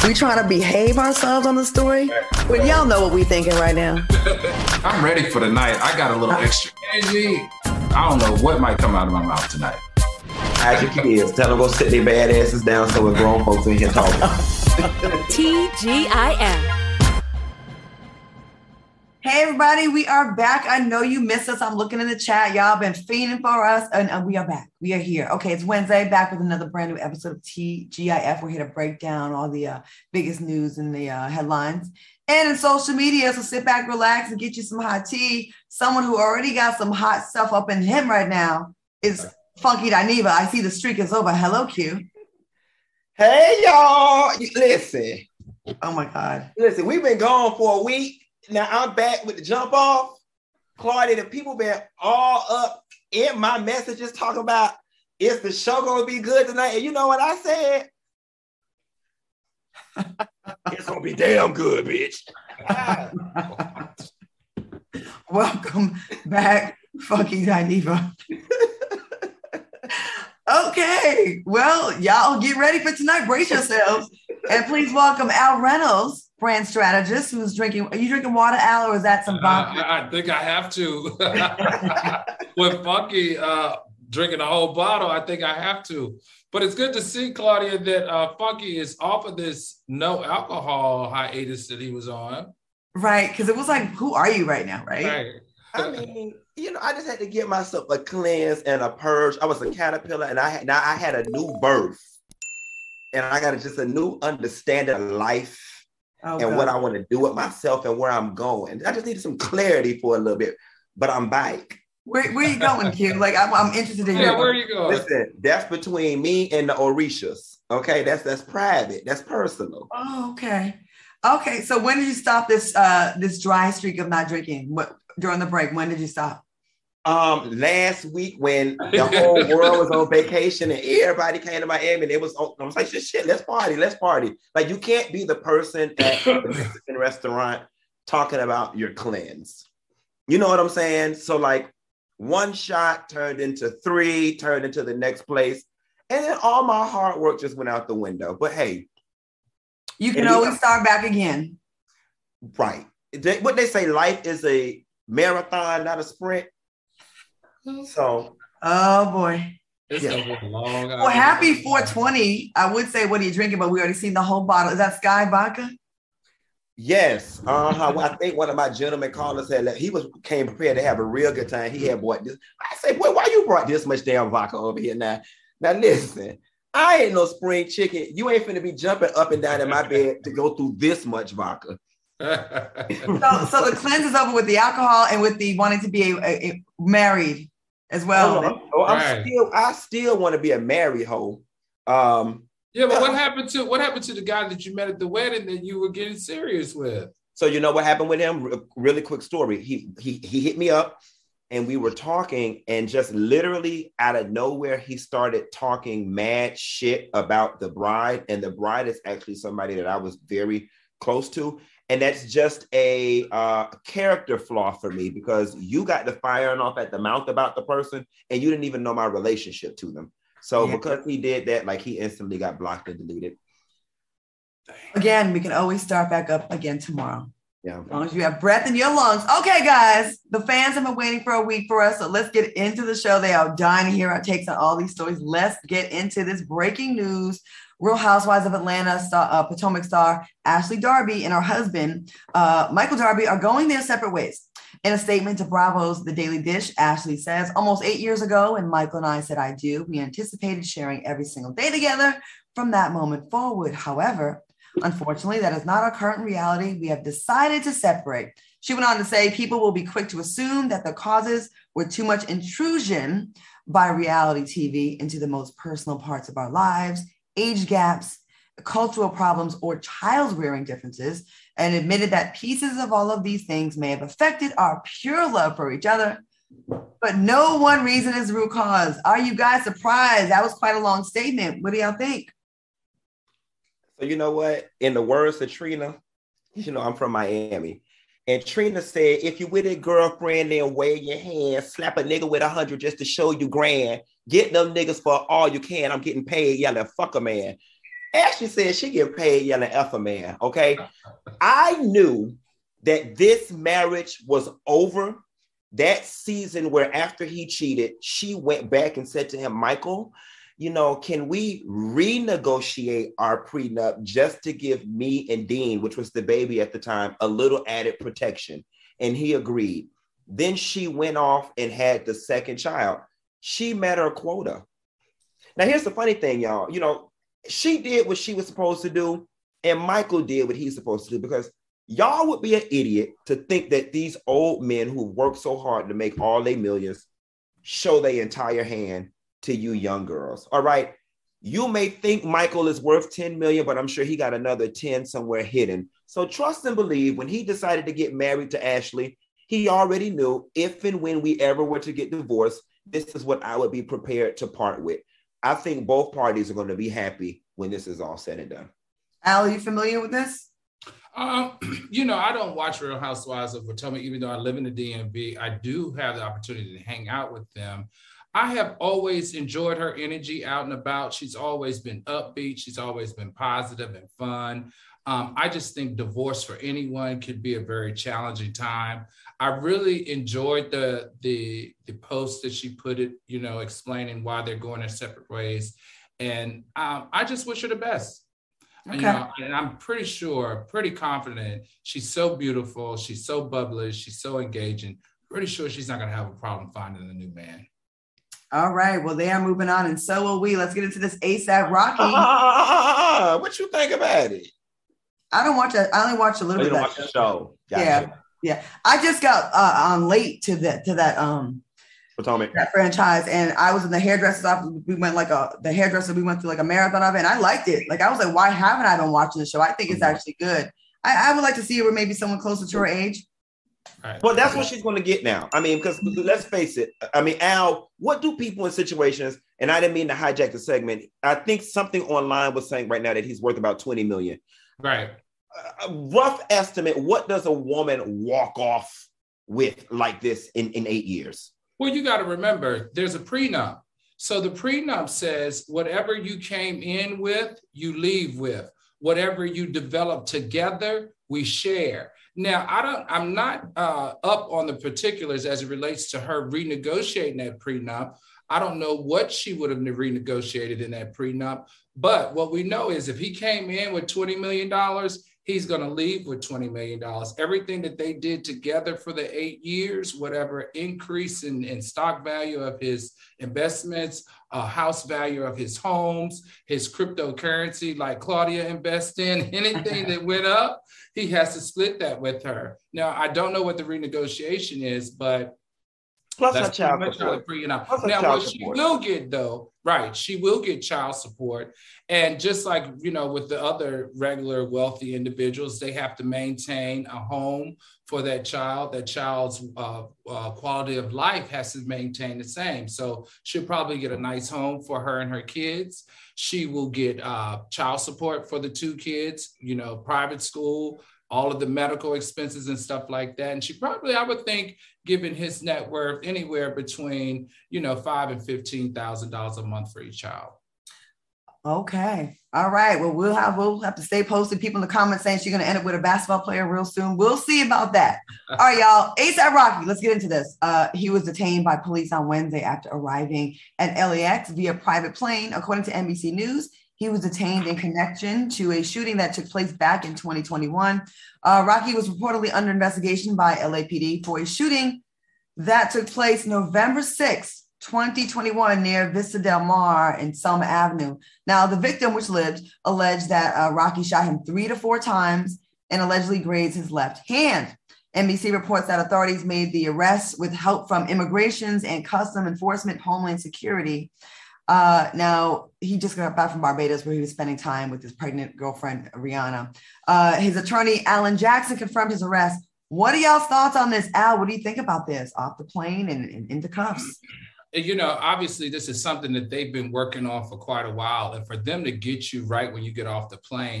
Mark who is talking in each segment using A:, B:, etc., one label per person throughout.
A: We trying to behave ourselves on the story. But y'all know what we thinking right now.
B: I'm ready for the night. I got a little extra energy. I don't know what might come out of my mouth tonight.
C: Hide your kids. Tell them go sit their bad asses down so we're grown folks in here talking.
D: TGIF.
E: Hey everybody, we are back. I know you missed us. I'm looking in the chat. Y'all been fiending for us, and we are back. We are here. Okay, it's Wednesday, back with another brand new episode of TGIF. We're here to break down all the biggest news in the headlines and in social media. So sit back, relax, and get you some hot tea. Someone who already got some hot stuff up in him right now is Funky Dineva. I see the streak is over. Hello, Q.
C: Hey y'all, listen.
E: Oh my God.
C: Listen, we've been gone for a week. Now I'm back with the jump off. Claudia, the people been all up in my messages talking about, is the show gonna be good tonight? And you know what I said? It's gonna be damn good, bitch.
E: Welcome back, Funky Dineva. Okay, well, y'all get ready for tonight. Brace yourselves. And please welcome Al Reynolds, brand strategist, who's drinking. Are you drinking water, Al, or is that some vodka?
B: I think I have to. With Funky drinking a whole bottle, I think I have to. But it's good to see, Claudia, that Funky is off of this no alcohol hiatus that he was on.
E: Right, because it was like, who are you right now, right?
C: I mean, I just had to give myself a cleanse and a purge. I was a caterpillar, and I had a new birth. And I got just a new understanding of life and what I want to do with myself and where I'm going. I just needed some clarity for a little bit, but I'm back.
E: Where are you going, Q? Like, I'm interested in
B: where are you going?
C: Listen, that's between me and the Orishas. Okay, that's private. That's personal.
E: Oh, okay. Okay, so when did you stop this dry streak of not drinking? During the break, when did you stop?
C: Last week when the whole world was on vacation and everybody came to Miami, and I was like, shit, let's party. Like, you can't be the person at the Mexican restaurant talking about your cleanse. You know what I'm saying? So like, one shot turned into three, turned into the next place, and then all my hard work just went out the window. But hey,
E: you can always start back again.
C: Right. What they say, life is a marathon, not a sprint. So,
E: oh boy.
B: It's a long
E: well, happy 420. I would say, what are you drinking? But we already seen the whole bottle. Is that Sky vodka?
C: Yes. Well, I think one of my gentlemen callers said that he came prepared to have a real good time. He had bought this. I said, boy, why you brought this much damn vodka over here now? Now listen, I ain't no spring chicken. You ain't finna be jumping up and down in my bed to go through this much vodka.
E: So the cleanse is over with the alcohol and with the wanting to be a married as well.
C: I still want to be a married hoe.
B: But what happened to the guy that you met at the wedding that you were getting serious with?
C: So you know what happened with him? Really quick story. He hit me up and we were talking, and just literally out of nowhere, he started talking mad shit about the bride. And the bride is actually somebody that I was very close to. And that's just a character flaw for me, because you got the firing off at the mouth about the person and you didn't even know my relationship to them. So because he did that, like, he instantly got blocked and deleted.
E: Again, we can always start back up again tomorrow.
C: Yeah.
E: As long as you have breath in your lungs. Okay, guys, the fans have been waiting for a week for us. So let's get into the show. They are dying to hear our takes on all these stories. Let's get into this breaking news. Real Housewives of Atlanta Potomac star Ashley Darby and her husband, Michael Darby, are going their separate ways. In a statement to Bravo's The Daily Dish, Ashley says, almost 8 years ago, when Michael and I said I do, we anticipated sharing every single day together from that moment forward. However, unfortunately, that is not our current reality. We have decided to separate. She went on to say, people will be quick to assume that the causes were too much intrusion by reality TV into the most personal parts of our lives, age gaps, cultural problems, or child rearing differences, and admitted that pieces of all of these things may have affected our pure love for each other. But no one reason is the root cause. Are you guys surprised? That was quite a long statement. What do y'all think?
C: So you know what? In the words of Trina, I'm from Miami. And Trina said, if you with a girlfriend, then wave your hand, slap a nigga with 100 just to show you grand. Get them niggas for all you can. I'm getting paid. Y'all fuck a man. Ashley said she get paid yelling F a man. Okay. I knew that this marriage was over. That season where after he cheated, she went back and said to him, Michael, you know, can we renegotiate our prenup just to give me and Dean, which was the baby at the time, a little added protection? And he agreed. Then she went off and had the second child. She met her quota. Now, here's the funny thing, y'all. You know, she did what she was supposed to do, and Michael did what he's supposed to do, because y'all would be an idiot to think that these old men who work so hard to make all their millions show their entire hand to you young girls. All right. You may think Michael is worth 10 million, but I'm sure he got another 10 somewhere hidden. So trust and believe, when he decided to get married to Ashley, he already knew if and when we ever were to get divorced, this is what I would be prepared to part with. I think both parties are going to be happy when this is all said and done.
E: Al, are you familiar with this?
B: You know, I don't watch Real Housewives of Potomac, even though I live in the DMV. I do have the opportunity to hang out with them. I have always enjoyed her energy out and about. She's always been upbeat. She's always been positive and fun. I just think divorce for anyone could be a very challenging time. I really enjoyed the post that she put it, you know, explaining why they're going their separate ways. And I just wish her the best. Okay. You know, and I'm pretty confident. She's so beautiful. She's so bubbly. She's so engaging. Pretty sure she's not going to have a problem finding a new man.
E: All right. Well, they are moving on, and so will we. Let's get into this ASAP Rocky.
C: What you think about it?
E: I don't watch it. I only watch a little bit of
C: watch the show.
E: Gotcha. Yeah. I just got on late to that
C: Potomac,
E: that franchise, and I was in the hairdresser's office. We went the hairdresser. We went through like a marathon of it, and I liked it. Like I was like, why haven't I been watching the show? I think it's actually good. I would like to see it with maybe someone closer to her age.
B: Right.
C: Well, that's what she's going to get now. I mean, because let's face it. I mean, Al, what do people in situations, and I didn't mean to hijack the segment. I think something online was saying right now that he's worth about 20 million.
B: Right.
C: A rough estimate, what does a woman walk off with like this in 8 years?
B: Well, you got to remember, there's a prenup. So the prenup says whatever you came in with, you leave with. Whatever you develop together, we share. Now, I'm not up on the particulars as it relates to her renegotiating that prenup. I don't know what she would have renegotiated in that prenup. But what we know is if he came in with $20 million, he's going to leave with $20 million. Everything that they did together for the 8 years, whatever increase in stock value of his investments, house value of his homes, his cryptocurrency, like Claudia invests in, anything that went up, he has to split that with her. Now, I don't know what the renegotiation is, but
C: plus
B: that's
C: child
B: much
C: support.
B: Now, what she will get, though, right, she will get child support. And just like, you know, with the other regular wealthy individuals, they have to maintain a home for that child. That child's quality of life has to maintain the same. So she'll probably get a nice home for her and her kids. She will get child support for the 2 kids, you know, private school, all of the medical expenses and stuff like that. And she probably, I would think, given his net worth, anywhere between, you know, $5,000 and $15,000 a month for each child.
E: Okay. All right. Well, we'll have to stay posted. People in the comments saying she's going to end up with a basketball player real soon. We'll see about that. All right, y'all. ASAP Rocky. Let's get into this. He was detained by police on Wednesday after arriving at LAX via private plane. According to NBC News, he was detained in connection to a shooting that took place back in 2021. Rocky was reportedly under investigation by LAPD for a shooting that took place November 6th, 2021 near Vista Del Mar and Selma Avenue. Now, the victim, which lived, alleged that Rocky shot him 3 to 4 times and allegedly grazed his left hand. NBC reports that authorities made the arrest with help from Immigrations and Custom Enforcement, Homeland Security. Now, he just got back from Barbados where he was spending time with his pregnant girlfriend, Rihanna. His attorney, Alan Jackson, confirmed his arrest. What are y'all's thoughts on this? Al, what do you think about this? Off the plane and into cuffs?
B: You know, obviously, this is something that they've been working on for quite a while. And for them to get you right when you get off the plane,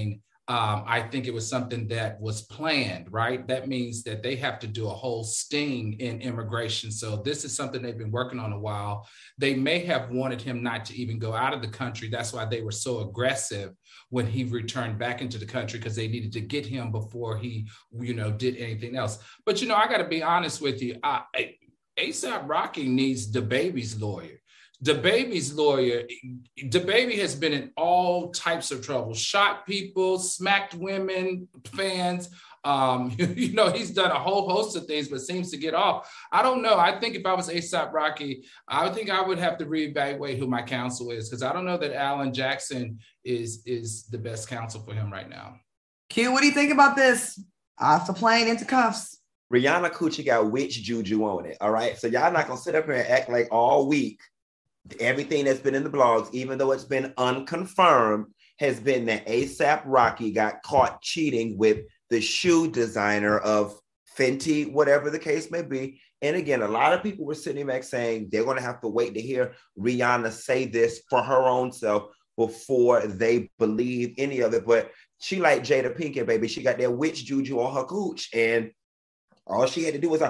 B: I think it was something that was planned, right? That means that they have to do a whole sting in immigration. So this is something they've been working on a while. They may have wanted him not to even go out of the country. That's why they were so aggressive when he returned back into the country, because they needed to get him before he, did anything else. But, I got to be honest with you. A$AP Rocky needs DaBaby's lawyer. DaBaby's lawyer, DaBaby has been in all types of trouble, shot people, smacked women, fans. He's done a whole host of things, but seems to get off. I don't know. I think if I was A$AP Rocky, I would think I would have to reevaluate who my counsel is, because I don't know that Alan Jackson is the best counsel for him right now.
E: Q, what do you think about this? Off the plane into cuffs.
C: Rihanna Coochie got witch juju on it. All right. So y'all not gonna sit up here and act like all week everything that's been in the blogs, even though it's been unconfirmed, has been that A$AP Rocky got caught cheating with the shoe designer of Fenty, whatever the case may be. And again, a lot of people were sitting back saying they're going to have to wait to hear Rihanna say this for her own self before they believe any of it. But she like Jada Pinkett, baby. She got that witch juju on her cooch, and all she had to do was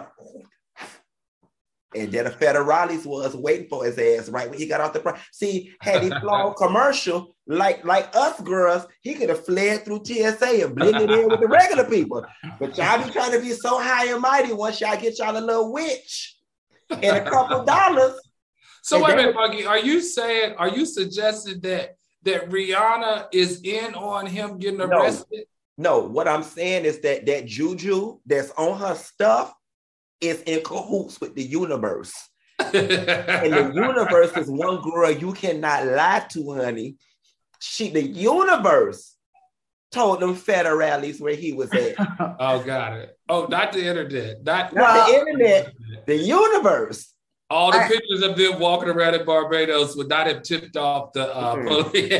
C: and then the federales was waiting for his ass right when he got off the front. See, had he flown commercial like us girls, he could have fled through TSA and blended in with the regular people. But y'all be trying to be so high and mighty once y'all get y'all a little witch and a couple dollars.
B: So wait a minute, Buggy, are you suggesting that Rihanna is in on him getting arrested?
C: No, what I'm saying is that juju that's on her stuff is in cahoots with the universe. And the universe is one girl you cannot lie to, honey. The universe told them federales where he was at.
B: Oh, got it. Oh, not the internet. Not
C: the internet, the universe.
B: All the pictures of them walking around in Barbados would not have tipped off the police.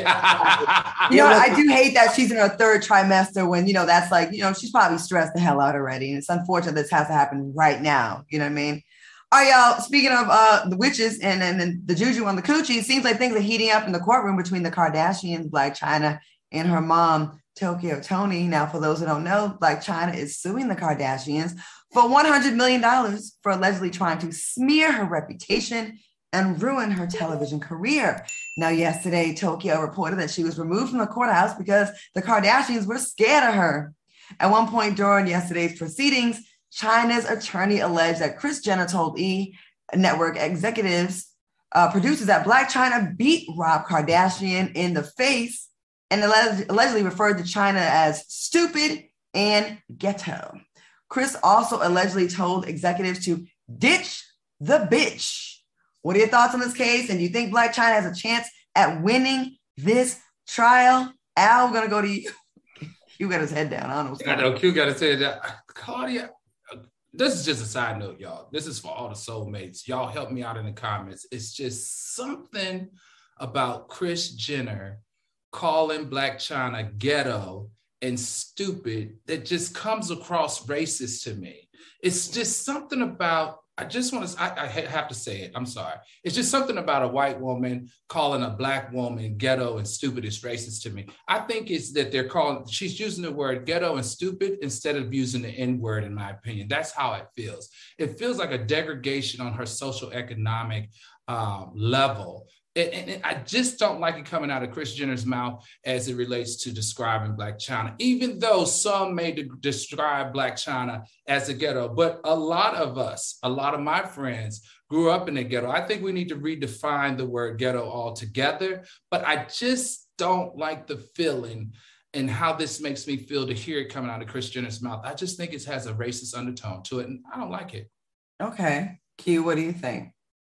E: I do hate that she's in her third trimester when, that's like, she's probably stressed the hell out already. And it's unfortunate this has to happen right now. You know what I mean? All right, y'all. Speaking of the witches and the juju on the coochie, it seems like things are heating up in the courtroom between the Kardashians, Blac Chyna, and her mom, Tokyo Toni. Now, for those who don't know, Blac Chyna is suing the Kardashians for $100 million for allegedly trying to smear her reputation and ruin her television career. Now, yesterday, Tokyo reported that she was removed from the courthouse because the Kardashians were scared of her. At one point during yesterday's proceedings, Chyna's attorney alleged that Kris Jenner told E! Network executives, producers, that Blac Chyna beat Rob Kardashian in the face and allegedly referred to Chyna as stupid and ghetto. Kris also allegedly told executives to ditch the bitch. What are your thoughts on this case? And do you think Blac Chyna has a chance at winning this trial? Al, we're going to go to you. Q got his head down. I don't know what's going on.
B: I know Q got his head down. Claudia, this is just a side note, y'all. This is for all the soulmates. Y'all help me out in the comments. It's just something about Kris Jenner calling Blac Chyna ghetto and stupid that just comes across racist to me. It's just something about, I have to say it, I'm sorry. It's just something about a white woman calling a Black woman ghetto and stupid is racist to me. I think it's that she's using the word ghetto and stupid instead of using the N-word, in my opinion. That's how it feels. It feels like a degradation on her social economic level. And I just don't like it coming out of Kris Jenner's mouth as it relates to describing Blac Chyna, even though some may describe Blac Chyna as a ghetto. But a lot of my friends grew up in the ghetto. I think we need to redefine the word ghetto altogether. But I just don't like the feeling and how this makes me feel to hear it coming out of Kris Jenner's mouth. I just think it has a racist undertone to it, and I don't like it.
E: Okay. Q, what do you think?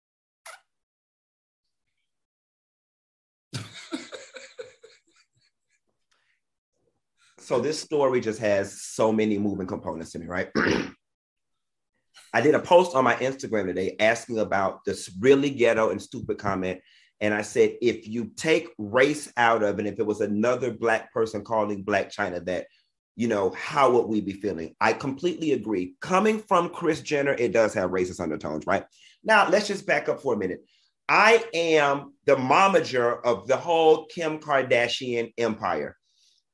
C: So this story just has so many moving components to me, right? I did a post on my Instagram today asking about this really ghetto and stupid comment. And I said, if you take race out of it, if it was another Black person calling Blac Chyna that, how would we be feeling? I completely agree. Coming from Kris Jenner, it does have racist undertones, right? Now, let's just back up for a minute. I am the momager of the whole Kim Kardashian empire.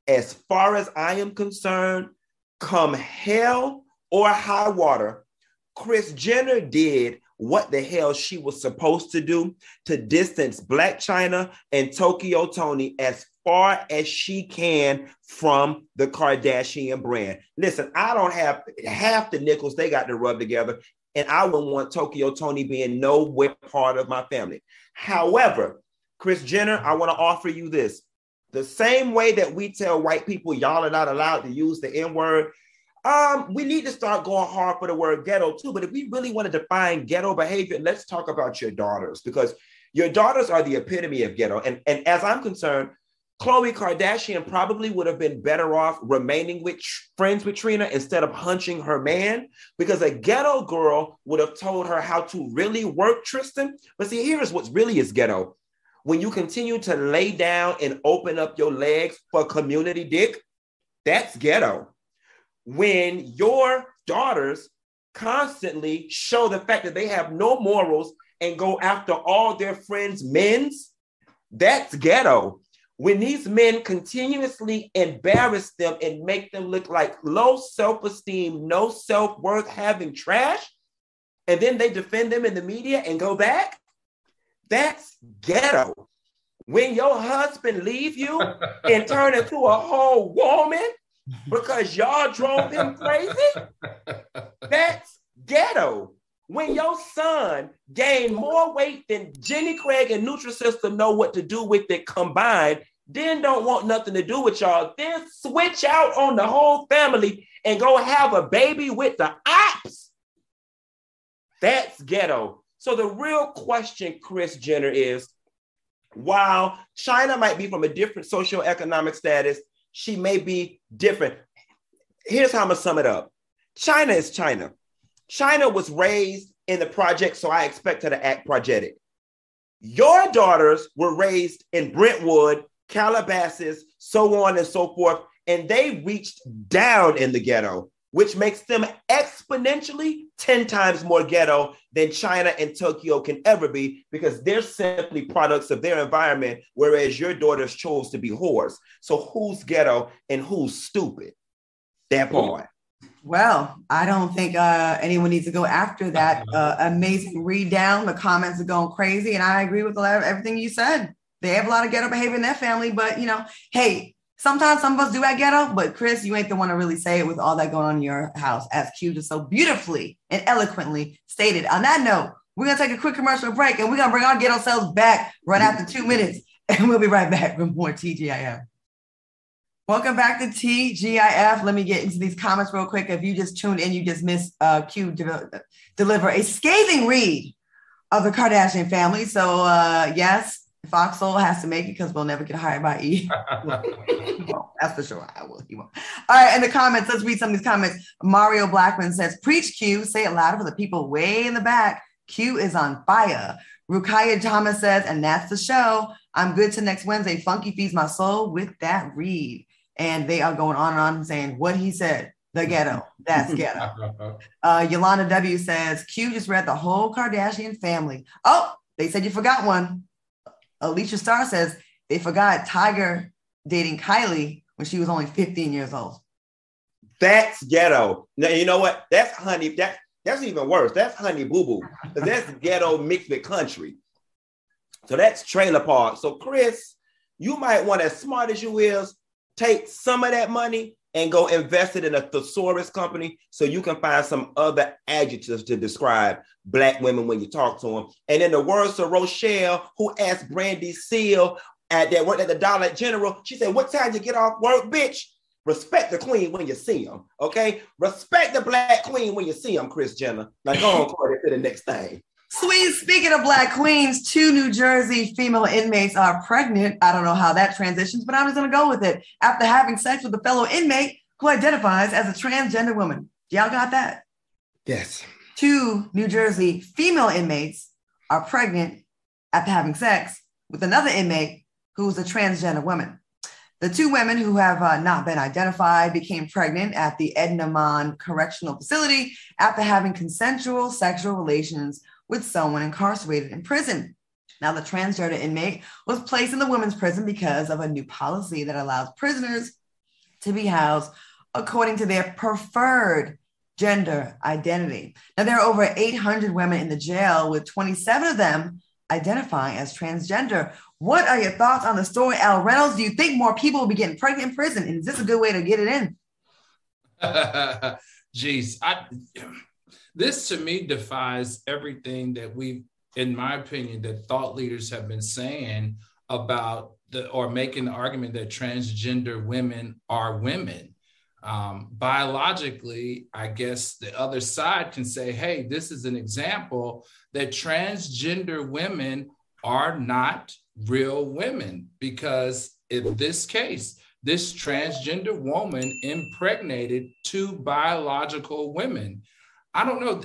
C: as far as I am concerned, come hell or high water, Kris Jenner did what the hell she was supposed to do to distance Blac Chyna and Tokyo Toni as far as she can from the Kardashian brand. Listen, I don't have half the nickels they got to rub together, and I wouldn't want Tokyo Toni being nowhere part of my family. However, Kris Jenner, I want to offer you this. The same way that we tell white people y'all are not allowed to use the N-word, we need to start going hard for the word ghetto too. But if we really want to define ghetto behavior, let's talk about your daughters, because your daughters are the epitome of ghetto. And as I'm concerned, Khloe Kardashian probably would have been better off remaining friends with Trina instead of hunching her man, because a ghetto girl would have told her how to really work Tristan. But see, here's what's really is ghetto. When you continue to lay down and open up your legs for community dick, that's ghetto. When your daughters constantly show the fact that they have no morals and go after all their friends' men's, that's ghetto. When these men continuously embarrass them and make them look like low self-esteem, no self-worth, having trash, and then they defend them in the media and go back, that's ghetto. When your husband leave you and turn into a whole woman because y'all drove him crazy, that's ghetto. When your son gained more weight than Jenny Craig and Nutrisystem know what to do with it combined, then don't want nothing to do with y'all, then switch out on the whole family and go have a baby with the ops, that's ghetto. So the real question, Kris Jenner, is, while Chyna might be from a different socioeconomic status, she may be different. Here's how I'm gonna sum it up. Chyna is Chyna. Chyna was raised in the project, so I expect her to act projetic. Your daughters were raised in Brentwood, Calabasas, so on and so forth, and they reached down in the ghetto, which makes them exponentially 10 times more ghetto than Chyna and Tokyo can ever be, because they're simply products of their environment, whereas your daughters chose to be whores. So who's ghetto and who's stupid? That part.
E: Well, I don't think anyone needs to go after that amazing read down. The comments are going crazy, and I agree with everything you said. They have a lot of ghetto behavior in their family, but, you know, hey, sometimes some of us do act ghetto, but Kris, you ain't the one to really say it with all that going on in your house, as Q just so beautifully and eloquently stated. On that note, we're going to take a quick commercial break, and we're going to bring our ghetto selves back right after 2 minutes, and we'll be right back with more TGIF. Welcome back to TGIF. Let me get into these comments real quick. If you just tuned in, you just missed Q deliver a scathing read of the Kardashian family. So yes, Foxhole has to make it because we'll never get hired by E. That's for sure. I will. He won't. All right. In the comments, let's read some of these comments. Mario Blackman says, preach Q, say it louder for the people way in the back. Q is on fire. Rukaya Thomas says, and that's the show. I'm good to next Wednesday. Funky feeds my soul with that read. And they are going on and on saying what he said. The ghetto. That's ghetto. Yolanda W says, Q just read the whole Kardashian family. Oh, they said you forgot one. Alicia Starr says they forgot Tiger dating Kylie when she was only 15 years old.
C: That's ghetto. Now, you know what? That's honey. That's even worse. That's honey boo boo. That's ghetto mixed with country. So that's trailer park. So Kris, you might want, as smart as you is, take some of that money and go invest it in a thesaurus company so you can find some other adjectives to describe Black women when you talk to them. And in the words of Rochelle, who asked Brandy Seal that worked at the Dollar General, she said, what time you get off work, bitch? Respect the queen when you see them, okay? Respect the Black queen when you see them, Kris Jenner. Now go on, Corey, to the next thing.
E: Sweet. Speaking of Black queens, 2 New Jersey female inmates are pregnant. I don't know how that transitions, but I'm just going to go with it. After having sex with a fellow inmate who identifies as a transgender woman. Y'all got that?
C: Yes.
E: 2 New Jersey female inmates are pregnant after having sex with another inmate who is a transgender woman. The 2 women who have not been identified became pregnant at the Edna Correctional Facility after having consensual sexual relations with someone incarcerated in prison. Now, the transgender inmate was placed in the women's prison because of a new policy that allows prisoners to be housed according to their preferred gender identity. Now, there are over 800 women in the jail, with 27 of them identifying as transgender. What are your thoughts on the story, Al Reynolds? Do you think more people will be getting pregnant in prison? And is this a good way to get it in?
B: Geez, this to me defies everything that we, in my opinion, that thought leaders have been saying about or making the argument that transgender women are women. Biologically, I guess the other side can say, hey, this is an example that transgender women are not real women, because in this case, this transgender woman impregnated 2 biological women. I don't know,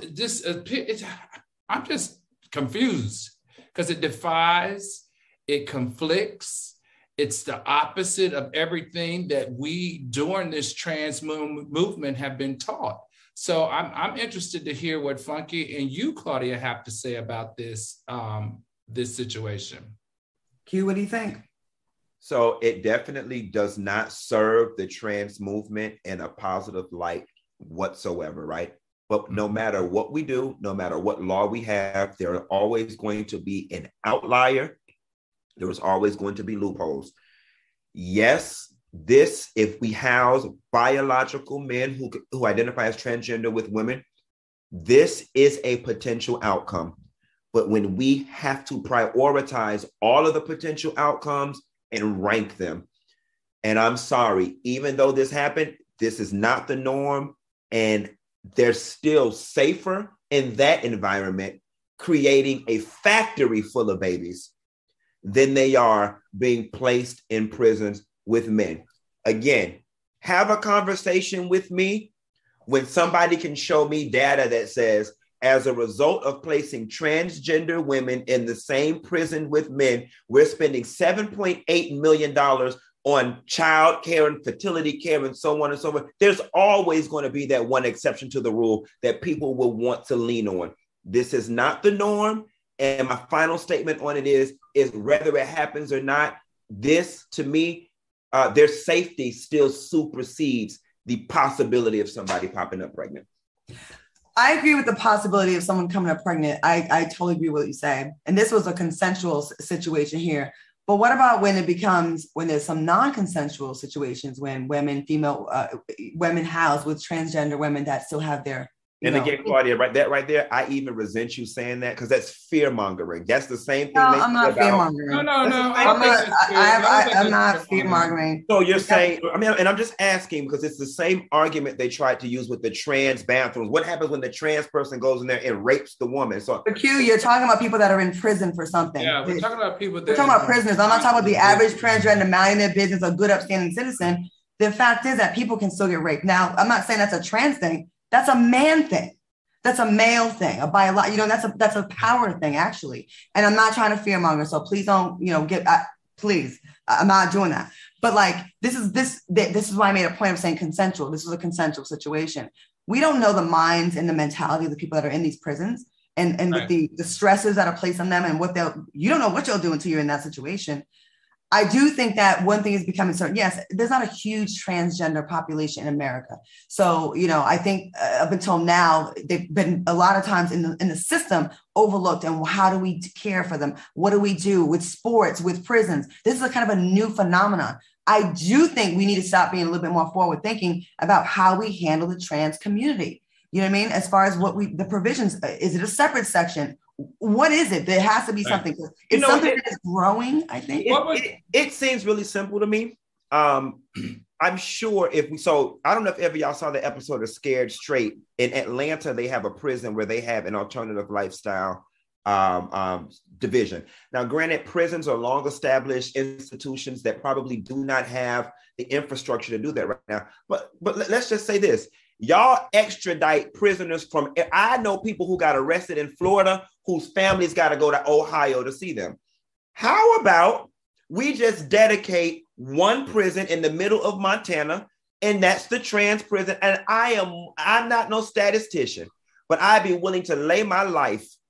B: I'm just confused because it defies, it conflicts. It's the opposite of everything that we during this trans movement have been taught. So I'm interested to hear what Funky and you, Claudia, have to say about this, this situation.
E: Q, what do you think?
C: So it definitely does not serve the trans movement in a positive light whatsoever, right? But no matter what we do, no matter what law we have, there are always going to be an outlier. There is always going to be loopholes. Yes, if we house biological men who identify as transgender with women, this is a potential outcome. But when we have to prioritize all of the potential outcomes and rank them, and I'm sorry, even though this happened, this is not the norm, and they're still safer in that environment, creating a factory full of babies, than they are being placed in prisons with men. Again, have a conversation with me when somebody can show me data that says, as a result of placing transgender women in the same prison with men, we're spending $7.8 million on child care and fertility care and so on and so forth. There's always going to be that one exception to the rule that people will want to lean on. This is not the norm. And my final statement on it is whether it happens or not, this, to me, their safety still supersedes the possibility of somebody popping up pregnant.
E: I agree with the possibility of someone coming up pregnant. I totally agree with what you say. And this was a consensual situation here. But what about when there's some non-consensual situations, when women housed with transgender women that still have their,
C: and again, Claudia, right there, I even resent you saying that, because that's fear mongering. That's the same thing.
E: No, I'm not fear mongering.
B: No.
E: I'm not fear mongering.
C: So you're saying, and I'm just asking because it's the same argument they tried to use with the trans bathrooms. What happens when the trans person goes in there and rapes the woman? So,
E: but Q, you're talking about people that are in prison for something.
B: Yeah, we're talking about people.
E: We're talking about prisoners. I'm not talking about the average transgender minding their business, a good upstanding citizen. The fact is that people can still get raped. Now, I'm not saying that's a trans thing. That's a man thing. That's a male thing, that's a power thing, actually. And I'm not trying to fearmonger, so please don't, please, I'm not doing that. But like, this is why I made a point of saying consensual. This was a consensual situation. We don't know the minds and the mentality of the people that are in these prisons, and right, with the stresses that are placed on them, and you don't know what you'll do until you're in that situation. I do think that one thing is becoming certain. Yes, there's not a huge transgender population in America. So, I think up until now, they've been a lot of times in the system overlooked. And how do we care for them? What do we do with sports, with prisons? This is a kind of a new phenomenon. I do think we need to stop being a little bit more forward thinking about how we handle the trans community. You know what I mean? As far as the provisions, is it a separate section? What is it? There has to be something. It's something that is growing, I think.
C: It seems really simple to me. I'm sure I don't know if ever y'all saw the episode of Scared Straight. In Atlanta, they have a prison where they have an alternative lifestyle division. Now, granted, prisons are long established institutions that probably do not have the infrastructure to do that right now. But let's just say this. Y'all extradite prisoners I know people who got arrested in Florida whose families got to go to Ohio to see them. How about we just dedicate one prison in the middle of Montana, and that's the trans prison? And I'm not no statistician, but I'd be willing to lay my life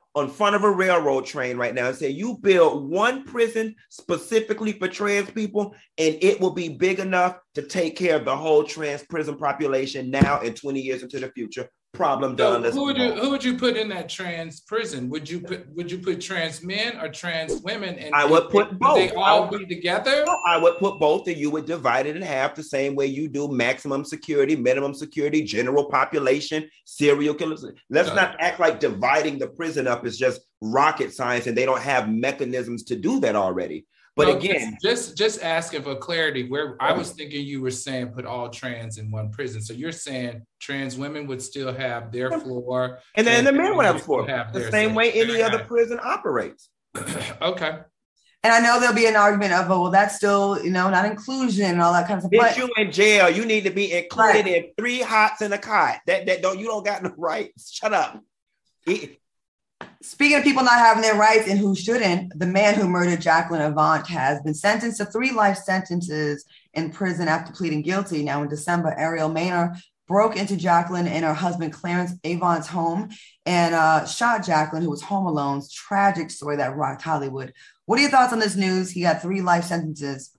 C: on front of a railroad train right now and say, you build one prison specifically for trans people, and it will be big enough to take care of the whole trans prison population now and 20 years into the future. Problem done.
B: So who would you put in that trans prison? Would you put trans men or trans women? And
C: I would put both.
B: Would they all be together?
C: No, I would put both, and you would divide it in half the same way you do maximum security, minimum security, general population, serial killers. Let's not act like dividing the prison up is just rocket science and they don't have mechanisms to do that already. But no, again,
B: just asking for clarity, where I was thinking you were saying put all trans in one prison. So you're saying trans women would still have their floor.
C: And then the men would have a floor. The same way any other prison operates.
B: Okay.
E: And I know there'll be an argument of, well, that's still, not inclusion and all that kind of stuff.
C: If you in jail, you need to be included in 3 hots and a cot. You don't got no rights. Shut up.
E: Speaking of people not having their rights and who shouldn't, the man who murdered Jacqueline Avant has been sentenced to 3 life sentences in prison after pleading guilty. Now, in December, Ariel Maynor broke into Jacqueline and her husband Clarence Avant's home and shot Jacqueline, who was home alone. Tragic story that rocked Hollywood. What are your thoughts on this news? He got 3 life sentences.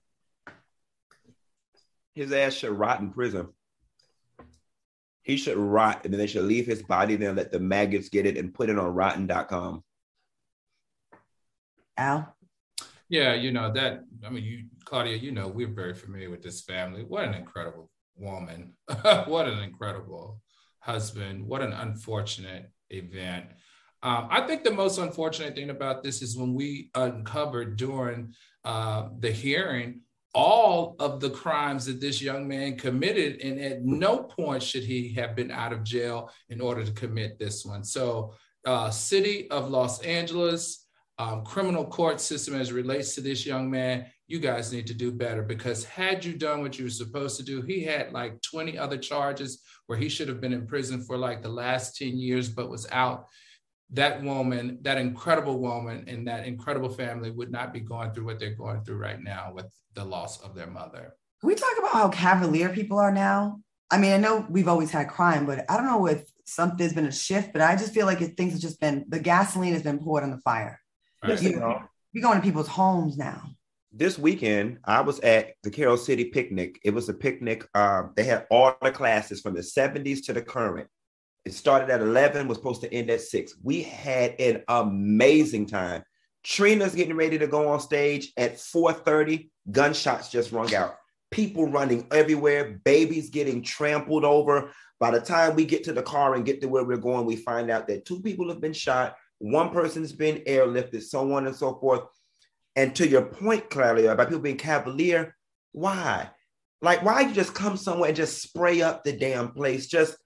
C: His ass should rot in prison. He should rot, and then they should leave his body there, let the maggots get it, and put it on rotten.com.
E: Al?
B: Yeah, Claudia, we're very familiar with this family. What an incredible woman. What an incredible husband. What an unfortunate event. I think the most unfortunate thing about this is when we uncovered during the hearing all of the crimes that this young man committed, and at no point should he have been out of jail in order to commit this one. So City of Los Angeles, criminal court system as it relates to this young man, you guys need to do better, because had you done what you were supposed to do, he had like 20 other charges where he should have been in prison for like the last 10 years, but was out. That woman, that incredible woman and that incredible family would not be going through what they're going through right now with the loss of their mother.
E: Can we talk about how cavalier people are now? I mean, I know we've always had crime, but I don't know if there's been a shift, but I just feel like things have just been, the gasoline has been poured on the fire.
B: Right.
E: You're going to people's homes now.
C: This weekend, I was at the Carol City picnic. It was a picnic. They had all the classes from the 70s to the current. It started at 11, was supposed to end at 6. We had an amazing time. Trina's getting ready to go on stage at 4:30. Gunshots just rung out. People running everywhere. Babies getting trampled over. By the time we get to the car and get to where we're going, we find out that 2 people have been shot. 1 person's been airlifted, so on and so forth. And to your point, Claudia, about people being cavalier, why? Like, why you just come somewhere and just spray up the damn place?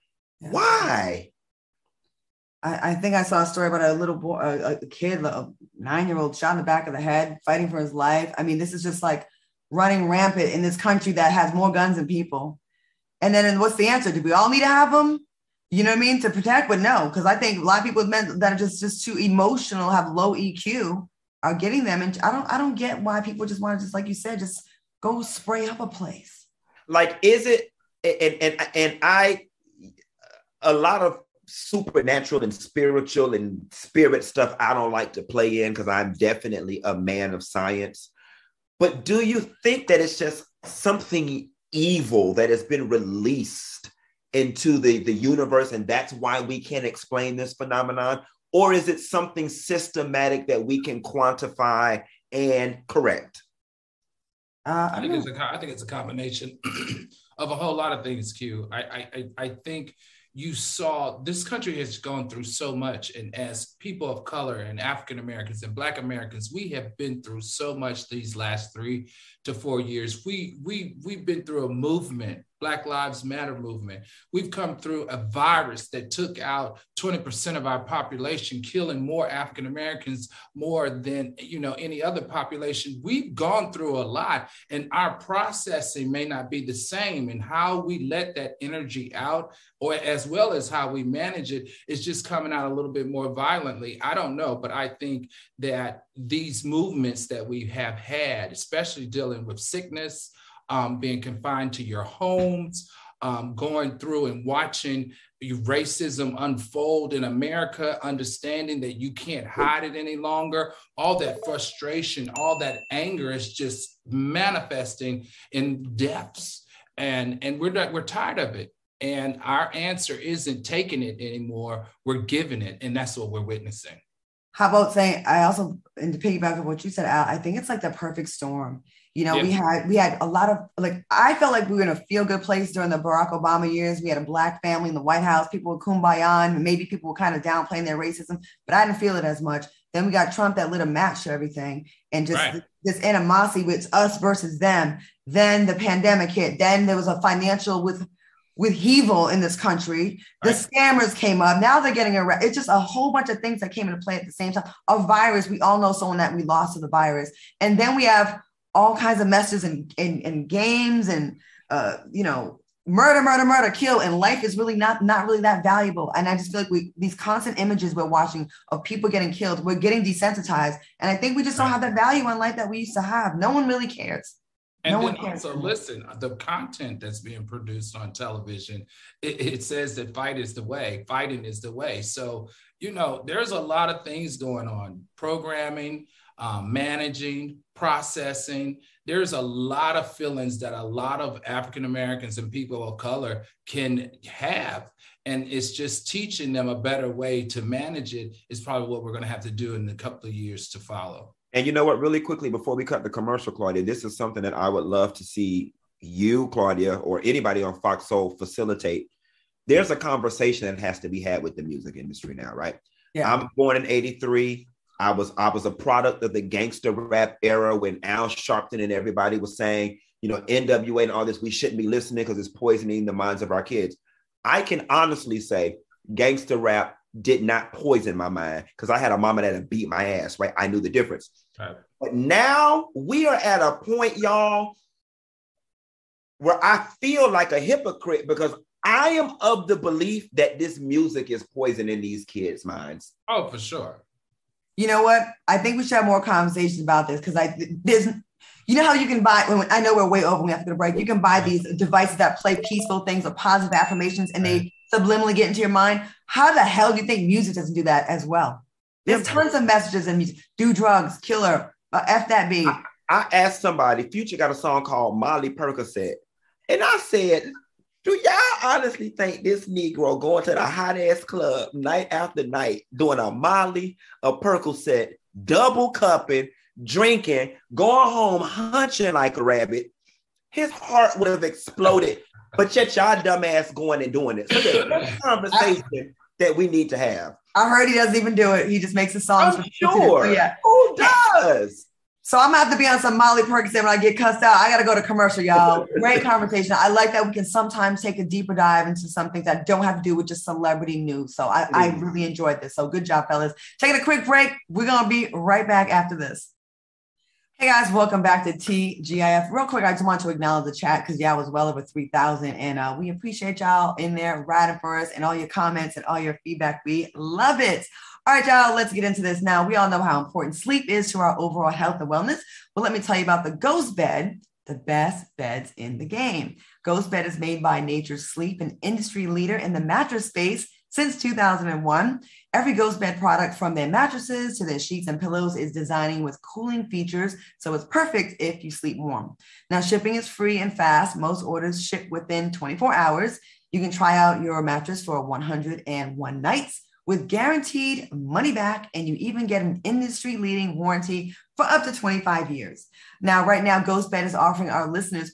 C: Why?
E: I think I saw a story about a little boy, a kid, a 9-year-old shot in the back of the head, fighting for his life. I mean, this is just like running rampant in this country that has more guns than people. And then what's the answer? Do we all need to have them? You know what I mean? To protect? But no, because I think a lot of people that are just too emotional, have low EQ, are getting them. And I don't get why people just want to, just like you said, just go spray up a place.
C: Like, is it, a lot of supernatural and spiritual and spirit stuff I don't like to play in, because I'm definitely a man of science. But do you think that it's just something evil that has been released into the universe, and that's why we can't explain this phenomenon? Or is it something systematic that we can quantify and correct?
B: I think it's a combination of a whole lot of things, Q. I think you saw this country has gone through so much, and as people of color and African Americans and Black Americans, we have been through so much these last 3 to 4 years. We've been through a movement, Black Lives Matter movement. We've come through a virus that took out 20% of our population, killing more African Americans more than any other population. We've gone through a lot, and our processing may not be the same, and how we let that energy out, or as well as how we manage it, is just coming out a little bit more violently. I don't know, but I think that these movements that we have had, especially dealing with sickness, being confined to your homes, going through and watching racism unfold in America, understanding that you can't hide it any longer. All that frustration, all that anger is just manifesting in depths. And we're tired of it. And our answer isn't taking it anymore. We're giving it. And that's what we're witnessing.
E: How about saying, I also, and to piggyback on what you said, Al, I think it's like the perfect storm. You know, yeah. we had a lot of, like, I felt like we were in a feel good place during the Barack Obama years. We had a Black family in the White House. People were kumbaya, and maybe people were kind of downplaying their racism, but I didn't feel it as much. Then we got Trump that lit a match to everything, and just this animosity with us versus them. Then the pandemic hit. Then there was a financial with upheaval in this country. The scammers came up. Now they're getting arrested. It's just a whole bunch of things that came into play at the same time. A virus. We all know someone that we lost to the virus. And then we have all kinds of messages in games and, you know, murder, kill. And life is really not really that valuable. And I just feel like these constant images we're watching of people getting killed, we're getting desensitized. And I think we just don't have the value in life that we used to have. No one really cares.
B: And then also, listen, the content that's being produced on television, it says that fighting is the way. So, you know, there's a lot of things going on, programming, managing, processing. There's a lot of feelings that a lot of African-Americans and people of color can have. And it's just teaching them a better way to manage it is probably what we're going to have to do in the couple of years to follow.
C: And you know what, really quickly, before we cut the commercial, Claudia, this is something that I would love to see you, Claudia, or anybody on Fox Soul facilitate. There's a conversation that has to be had with the music industry now, right? Yeah. I'm born in 83. I was a product of the gangster rap era when Al Sharpton and everybody was saying, you know, NWA and all this, we shouldn't be listening because it's poisoning the minds of our kids. I can honestly say gangster rap did not poison my mind because I had a mama that had beat my ass, right? I knew the difference. Right. But now we are at a point, y'all, where I feel like a hypocrite because I am of the belief that this music is poisoning these kids' minds.
B: Oh, for sure.
E: You know what? I think we should have more conversations about this because you know how you can buy, I know we're way over, we have to go to break. You can buy these devices that play peaceful things or positive affirmations and they subliminally get into your mind. How the hell do you think music doesn't do that as well? There's tons of messages in music. Do drugs, killer, F that B.
C: I asked somebody, Future got a song called Molly Percocet. And I said, do y'all honestly think this Negro going to the hot ass club night after night, doing a Molly, a Percocet, double cupping, drinking, going home hunching like a rabbit, his heart would have exploded. But yet y'all dumbass going and doing it. So that's a conversation that we need to have.
E: I heard he doesn't even do it. He just makes the songs.
C: I'm sure. Yeah. Who does?
E: So I'm gonna have to be on some Molly Percocet when I get cussed out. I gotta go to commercial, y'all. Great conversation. I like that we can sometimes take a deeper dive into some things that don't have to do with just celebrity news. So I really enjoyed this. So good job, fellas. Taking a quick break. We're gonna be right back after this. Hey guys, welcome back to TGIF. Real quick, I just want to acknowledge the chat because y'all was well over 3,000 and we appreciate y'all in there riding for us and all your comments and all your feedback. We love it. All right, y'all, let's get into this now. We all know how important sleep is to our overall health and wellness. Well, let me tell you about the Ghost Bed, the best beds in the game. Ghost Bed is made by Nature's Sleep, an industry leader in the mattress space since 2001. Every Ghost Bed product, from their mattresses to their sheets and pillows, is designing with cooling features, so it's perfect if you sleep warm. Now, shipping is free and fast. Most orders ship within 24 hours. You can try out your mattress for 101 nights with guaranteed money back, and you even get an industry-leading warranty for up to 25 years. Now, right now, Ghost Bed is offering our listeners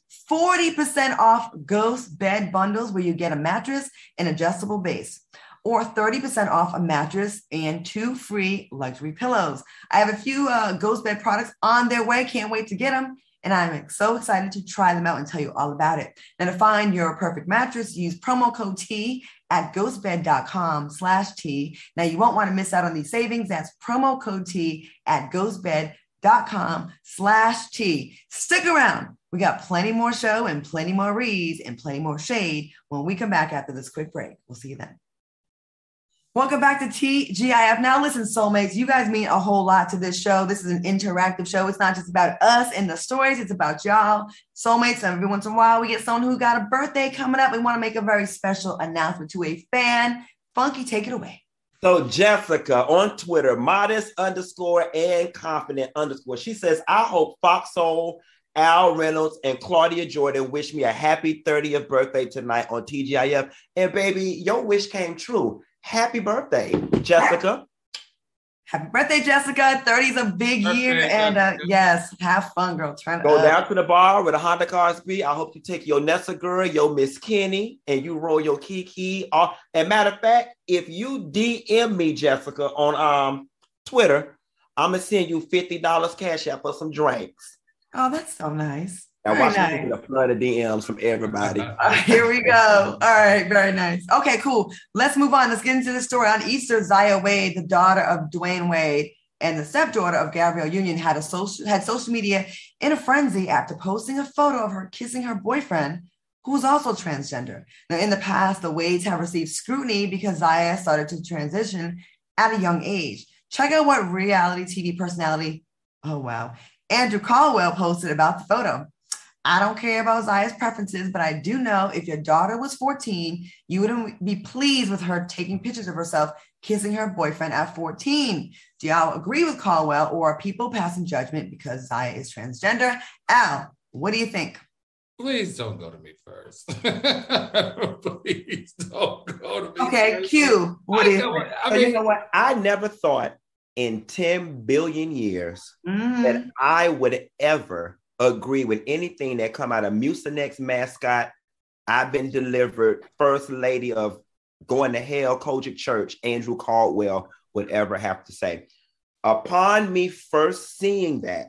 E: 40% off Ghost Bed bundles where you get a mattress and adjustable base, or 30% off a mattress and 2 free luxury pillows. I have a few Ghost Bed products on their way. Can't wait to get them. And I'm so excited to try them out and tell you all about it. Now, to find your perfect mattress, use promo code T at ghostbed.com/T. Now, you won't want to miss out on these savings. That's promo code T at ghostbed.com/T. Stick around. We got plenty more show and plenty more reads and plenty more shade when we come back after this quick break. We'll see you then. Welcome back to TGIF. Now, listen, soulmates, you guys mean a whole lot to this show. This is an interactive show. It's not just about us and the stories. It's about y'all, soulmates. And every once in a while, we get someone who got a birthday coming up. We want to make a very special announcement to a fan. Funky, take it away.
C: So Jessica on Twitter, modest_and confident_. She says, I hope Foxhole, Al Reynolds, and Claudia Jordan wish me a happy 30th birthday tonight on TGIF. And baby, your wish came true. Happy birthday, Jessica.
E: Happy birthday, Jessica. 30 is a big year. And yes, have fun, girl.
C: Go down to the bar where the Honda cars be. I hope you take your Nessa girl, your Miss Kenny, and you roll your Kiki. And matter of fact, if you DM me, Jessica, on Twitter, I'm going to send you $50 cash out for some drinks.
E: Oh, that's so nice.
C: Now watch me get a flood of DMs from everybody.
E: Here we go. All right, very nice. Okay, cool. Let's move on. Let's get into the story. On Easter, Zaya Wade, the daughter of Dwayne Wade and the stepdaughter of Gabrielle Union, had social media in a frenzy after posting a photo of her kissing her boyfriend, who was also transgender. Now, in the past, the Wades have received scrutiny because Zaya started to transition at a young age. Check out what reality TV personality, Andrew Caldwell posted about the photo. I don't care about Zaya's preferences, but I do know if your daughter was 14, you wouldn't be pleased with her taking pictures of herself kissing her boyfriend at 14. Do y'all agree with Caldwell, or are people passing judgment because Zaya is transgender? Al, what do you think?
B: Please don't go to me first. Please don't go to me
E: Okay,
B: first.
E: Q, what do you think?
C: You know what? I never thought in 10 billion years that I would ever agree with anything that come out of Mucinex mascot. I've been delivered, first lady of going to hell, Kojic Church, Andrew Caldwell would ever have to say. Upon me first seeing that,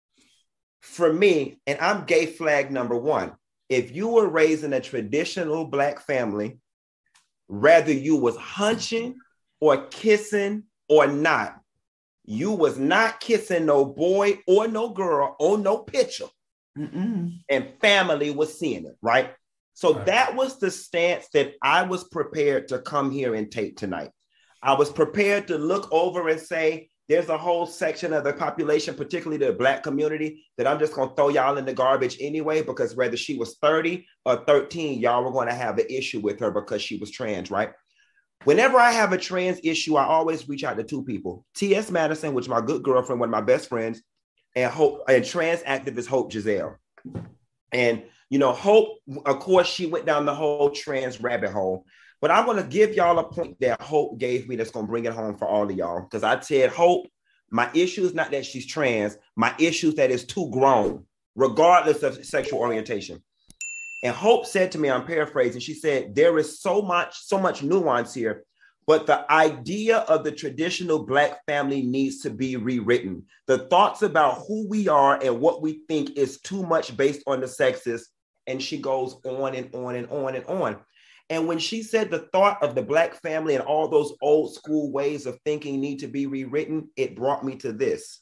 C: for me, and I'm gay flag number one, if you were raised in a traditional Black family, whether you was hunching or kissing or not, you was not kissing no boy or no girl on no picture. And family was seeing it, right? So that was the stance that I was prepared to come here and take tonight. I was prepared to look over and say, there's a whole section of the population, particularly the Black community, that I'm just going to throw y'all in the garbage anyway, because whether she was 30 or 13, y'all were going to have an issue with her because she was trans, right? Whenever I have a trans issue, I always reach out to two people. T.S. Madison, which is my good girlfriend, one of my best friends, and trans activist Hope Giselle. And, you know, Hope, of course, she went down the whole trans rabbit hole. But I'm going to give y'all a point that Hope gave me that's going to bring it home for all of y'all. Because I said, Hope, my issue is not that she's trans. My issue is that it's too grown, regardless of sexual orientation. And Hope said to me, I'm paraphrasing, she said, there is so much nuance here, but the idea of the traditional Black family needs to be rewritten. The thoughts about who we are and what we think is too much based on the sexes. And she goes on and on and on and on. And when she said the thought of the Black family and all those old school ways of thinking need to be rewritten, it brought me to this.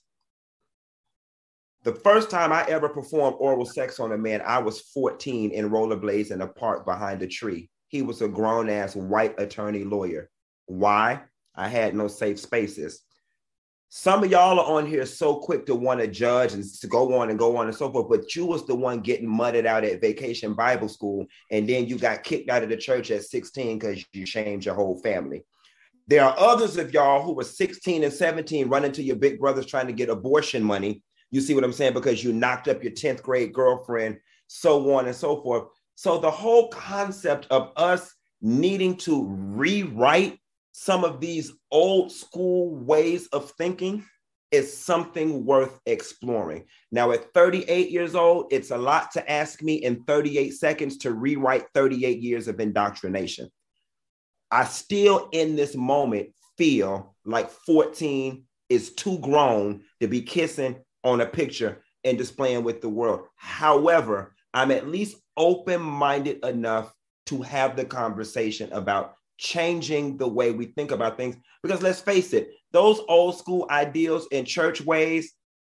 C: The first time I ever performed oral sex on a man, I was 14 in rollerblades in a park behind a tree. He was a grown-ass white attorney lawyer. Why? I had no safe spaces. Some of y'all are on here so quick to want to judge and to go on and so forth, but you was the one getting mudded out at Vacation Bible School, and then you got kicked out of the church at 16 because you shamed your whole family. There are others of y'all who were 16 and 17 running to your big brothers trying to get abortion money. You see what I'm saying? Because you knocked up your 10th grade girlfriend, so on and so forth. So the whole concept of us needing to rewrite some of these old school ways of thinking is something worth exploring. Now, at 38 years old, it's a lot to ask me in 38 seconds to rewrite 38 years of indoctrination. I still, in this moment, feel like 14 is too grown to be kissing on a picture and displaying with the world. However, I'm at least open-minded enough to have the conversation about changing the way we think about things. Because let's face it, those old school ideals and church ways,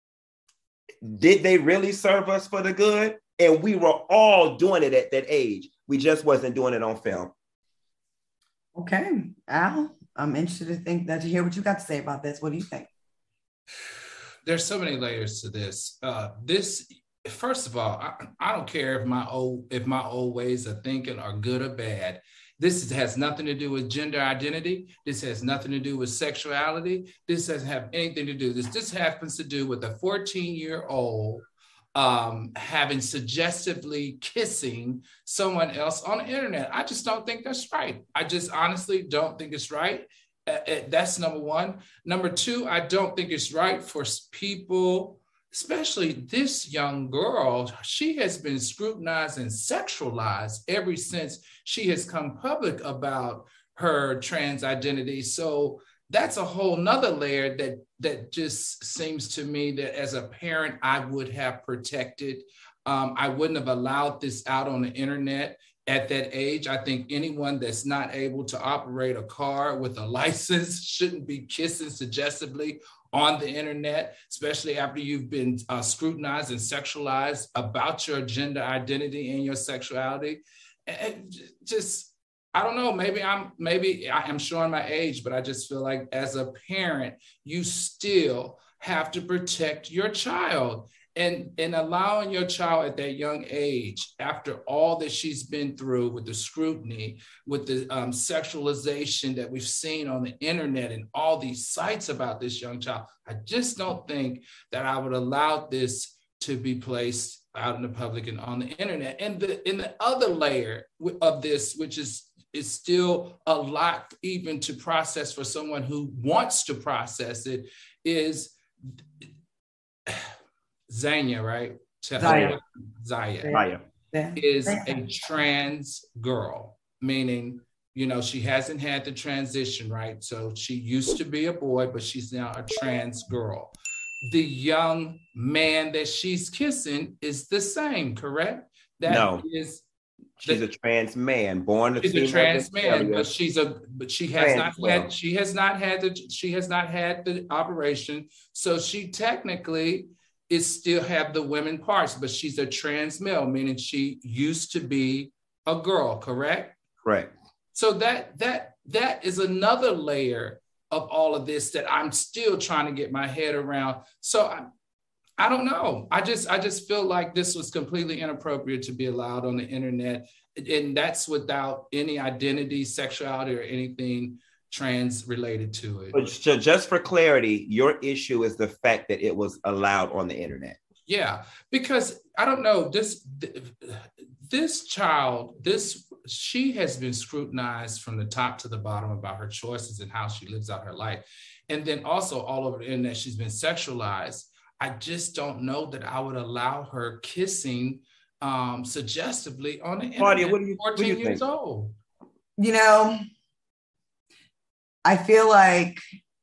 C: did they really serve us for the good? And we were all doing it at that age. We just wasn't doing it on film.
E: Okay, Al? I'm interested to hear what you got to say about this. What do you think?
B: There's so many layers to this. First of all, I don't care if my old ways of thinking are good or bad. This has nothing to do with gender identity. This has nothing to do with sexuality. This doesn't have anything to do with this. This happens to do with a 14-year-old having suggestively kissing someone else on the internet. I just don't think that's right. I just honestly don't think it's right. That's number one. Number two, I don't think it's right for people, especially this young girl. She has been scrutinized and sexualized ever since she has come public about her trans identity. So that's a whole nother layer that just seems to me that as a parent, I would have protected. I wouldn't have allowed this out on the internet at that age. I think anyone that's not able to operate a car with a license shouldn't be kissing suggestively on the internet, especially after you've been scrutinized and sexualized about your gender identity and your sexuality. And just, I don't know, maybe I am showing my age, but I just feel like as a parent, you still have to protect your child. And allowing your child at that young age, after all that she's been through with the scrutiny, with the sexualization that we've seen on the internet and all these sites about this young child, I just don't think that I would allow this to be placed out in the public and on the internet. And in the other layer of this, which is still a lot even to process for someone who wants to process it, is Zaya, right? Zaya is a trans girl, meaning, she hasn't had the transition, right? So she used to be a boy, but she's now a trans girl. The young man that she's kissing is the same, correct?
C: She's a trans man, born to.
B: She's a trans man, but she has not had the operation. So she technically still have the women parts, but she's a trans male, meaning she used to be a girl, correct?
C: Correct.
B: So that is another layer of all of this that I'm still trying to get my head around. So I don't know. I just feel like this was completely inappropriate to be allowed on the internet, and that's without any identity, sexuality, or anything trans related to it.
C: But just for clarity, your issue is the fact that it was allowed on the internet.
B: Yeah, because I don't know, this child, she has been scrutinized from the top to the bottom about her choices and how she lives out her life. And then also all over the internet, she's been sexualized. I just don't know that I would allow her kissing suggestively on the internet.
C: Claudia, what do you
B: 14 years
C: think?
B: old.
E: I feel like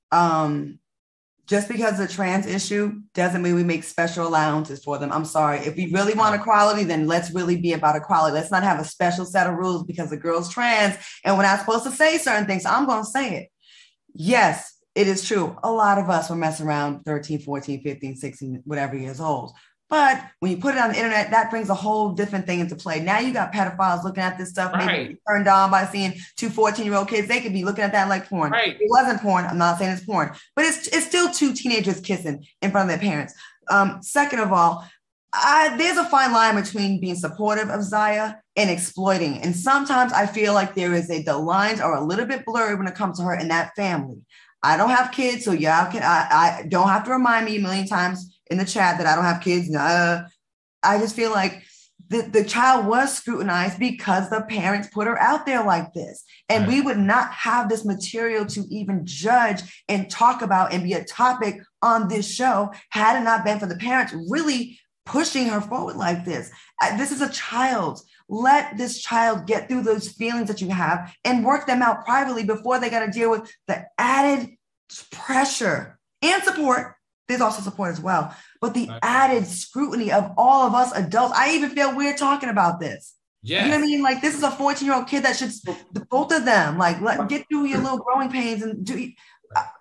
E: just because of the trans issue doesn't mean we make special allowances for them. I'm sorry. If we really want equality, then let's really be about equality. Let's not have a special set of rules because the girl's trans and we're not supposed to say certain things. So I'm going to say it. Yes, it is true. A lot of us were messing around 13, 14, 15, 16, whatever years old. But when you put it on the internet, that brings a whole different thing into play. Now you got pedophiles looking at this stuff, maybe turned on by seeing two 14-year-old kids. They could be looking at that like porn.
B: Right.
E: It wasn't porn. I'm not saying it's porn, but it's still two teenagers kissing in front of their parents. Second of all, there's a fine line between being supportive of Zaya and exploiting. And sometimes I feel like the lines are a little bit blurry when it comes to her and that family. I don't have kids, so y'all can. I don't have to remind me a million times in the chat that I don't have kids. I just feel like the child was scrutinized because the parents put her out there like this. And we would not have this material to even judge and talk about and be a topic on this show had it not been for the parents really pushing her forward like this. This is a child. Let this child get through those feelings that you have and work them out privately before they got to deal with the added pressure and support. There's also support as well, but the added scrutiny of all of us adults. I even feel weird talking about this.
B: Yes.
E: You know what I mean? Like, this is a 14-year-old kid that should, both of them, like, get through your little growing pains and do.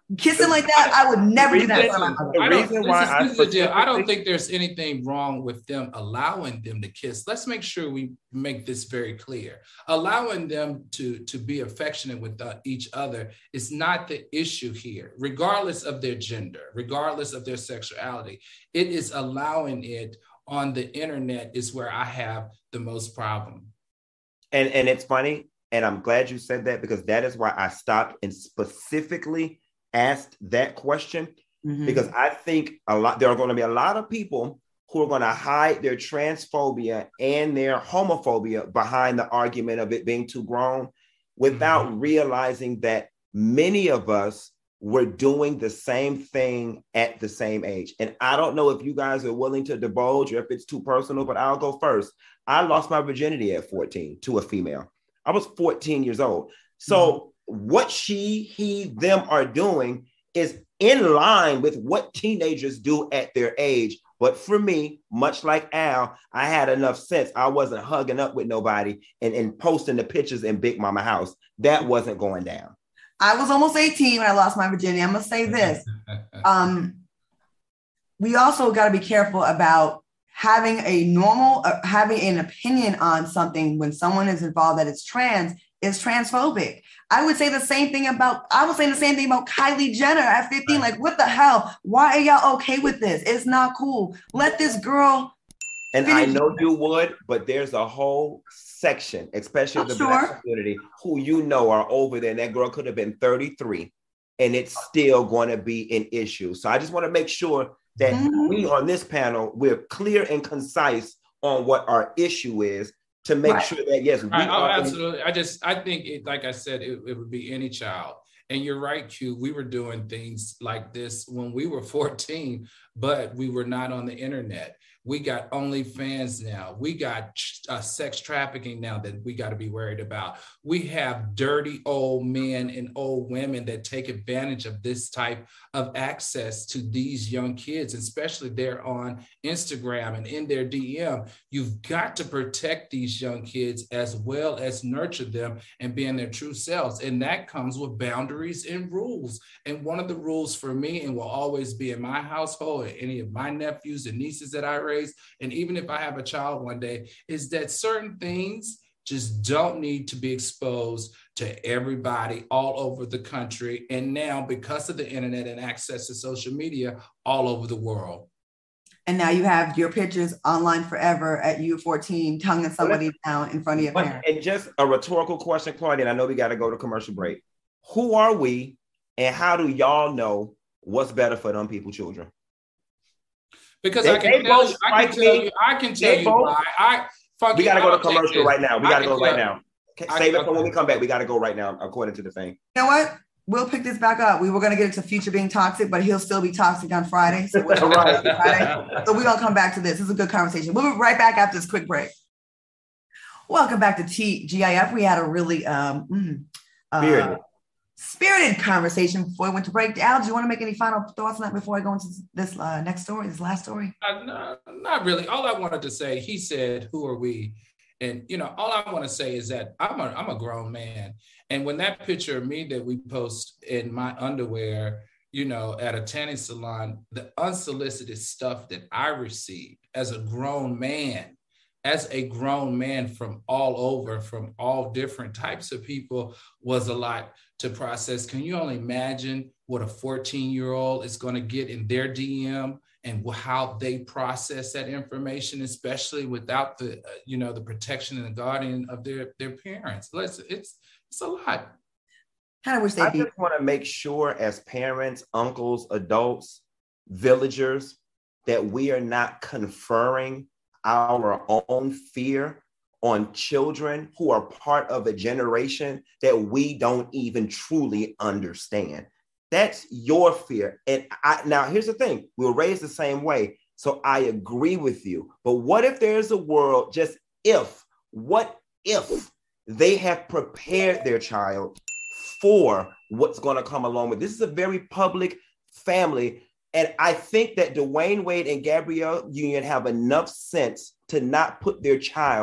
E: Kissing like that, I would never do that in front of my mother.
C: The reason why
B: this is the deal. I don't think there's anything wrong with them allowing them to kiss. Let's make sure we make this very clear. Allowing them to be affectionate with each other is not the issue here, regardless of their gender, regardless of their sexuality. It is allowing it on the internet is where I have the most problem.
C: And it's funny, and I'm glad you said that, because that is why I stopped and specifically asked that question, because I think there are going to be a lot of people who are going to hide their transphobia and their homophobia behind the argument of it being too grown, without realizing that many of us were doing the same thing at the same age. And I don't know if you guys are willing to divulge or if it's too personal, but I'll go first. I lost my virginity at 14 to a female. I was 14 years old. So what she, he, them are doing is in line with what teenagers do at their age. But for me, much like Al, I had enough sense. I wasn't hugging up with nobody and posting the pictures in Big Mama house. That wasn't going down.
E: I was almost 18 when I lost my virginity. I'm going to say this. We also got to be careful about having having an opinion on something when someone is involved that is trans is transphobic. I would say the same thing about Kylie Jenner at 15. Like, what the hell? Why are y'all okay with this? It's not cool. Let this girl.
C: And I know you would, but there's a whole section, especially the Black community, who are over there. And that girl could have been 33 and it's still going to be an issue. So I just want to make sure that we on this panel, we're clear and concise on what our issue is, to make sure that, yes, we are.
B: Absolutely. I think like I said, it would be any child. And you're right, Q, we were doing things like this when we were 14, but we were not on the internet. We got OnlyFans now. We got sex trafficking now that we got to be worried about. We have dirty old men and old women that take advantage of this type of access to these young kids, especially they're on Instagram and in their DM. You've got to protect these young kids as well as nurture them and be in their true selves. And that comes with boundaries and rules. And one of the rules for me, and will always be in my household, and any of my nephews and nieces that I raise, and even if I have a child one day, is that certain things just don't need to be exposed to everybody all over the country. And now, because of the internet and access to social media, all over the world.
E: And now you have your pictures online forever at you 14, tonguing somebody down in front of your parents.
C: And just a rhetorical question, Claudia, and I know we got to go to commercial break. Who are we, and how do y'all know what's better for them people, children?
B: Because I can tell you why.
C: We got to go to commercial right now. We got to go right now. Save it for when we come back. We got to go right now, according to the thing.
E: You know what? We'll pick this back up. We were going to get into Future being toxic, but he'll still be toxic on Friday. So we're going to come back to this. This is a good conversation. We'll be right back after this quick break. Welcome back to TGIF. We had a really spirited conversation before we went to break. Al, do you want to make any final thoughts on that before I go into this next story, this last story?
B: Not really. All I wanted to say, he said, who are we? And, all I want to say is that I'm a grown man. And when that picture of me that we post in my underwear, at a tanning salon, the unsolicited stuff that I received as a grown man from all over, from all different types of people, was a lot to process. Can you only imagine what a 14-year-old is going to get in their DM and how they process that information, especially without the, the protection and the guardian of their parents? It's a lot.
E: I just
C: want to make sure, as parents, uncles, adults, villagers, that we are not conferring our own fear on children who are part of a generation that we don't even truly understand. That's your fear. And now here's the thing, we were raised the same way. So I agree with you. But what if there's a world, what if they have prepared their child for what's going to come along with this? Is a very public family. And I think that Dwayne Wade and Gabrielle Union have enough sense to not put their child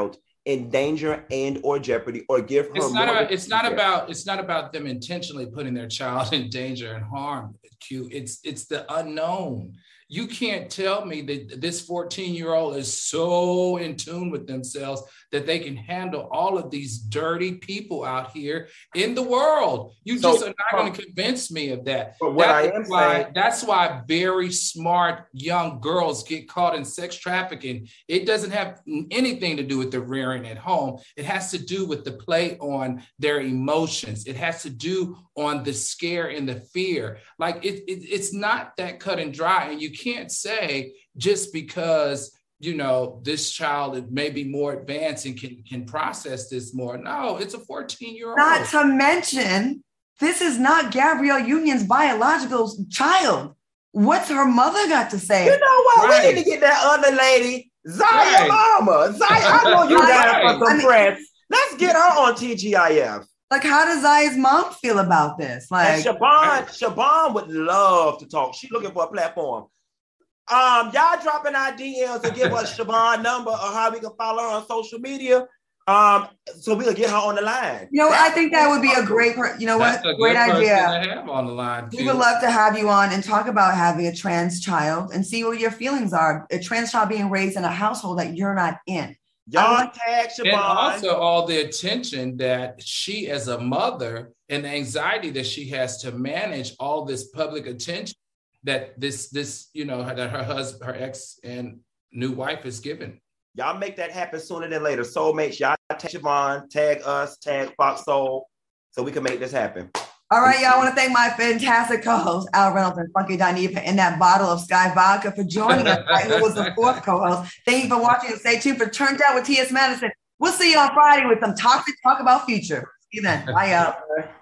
C: in danger and or jeopardy, or give her.
B: It's not about them intentionally putting their child in danger and harm. Q. It's the unknown. You can't tell me that this 14-year-old is so in tune with themselves that they can handle all of these dirty people out here in the world. You just are not going to convince me of that.
C: But
B: that's why very smart young girls get caught in sex trafficking. It doesn't have anything to do with the rearing at home. It has to do with the play on their emotions. It has to do on the scare and the fear. Like it's not that cut and dry. And you can't say just because, this child may be more advanced and can process this more. No, it's a 14-year-old.
E: Not to mention, this is not Gabrielle Union's biological child. What's her mother got to say?
C: You know what? Right. We need to get that other lady, Zaya Mama. Zaya, I know you down for some press. Let's get her on TGIF.
E: Like, how does Zaya's mom feel about this? Like,
C: Siobhan would love to talk. She's looking for a platform. Y'all dropping our DMs and give us Siobhan's number or how we can follow her on social media. So we'll get her on the line.
E: I think that would be a great, great idea.
B: To have on the line.
E: We would love to have you on and talk about having a trans child and see what your feelings are. A trans child being raised in a household that you're not in.
C: Y'all tag Siobhan.
B: And also all the attention that she as a mother and the anxiety that she has to manage all this public attention that that her husband, her ex and new wife is given.
C: Y'all make that happen sooner than later. Soulmates, y'all tag Siobhan, tag us, tag Fox Soul, so we can make this happen.
E: All right, y'all. I want to thank my fantastic co-host, Al Reynolds and Funky Dineva, and that bottle of Sky Vodka for joining us, who was the fourth co-host. Thank you for watching and stay tuned for Turned Out with T.S. Madison. We'll see you on Friday with some toxic talk about future. See you then. Bye, y'all.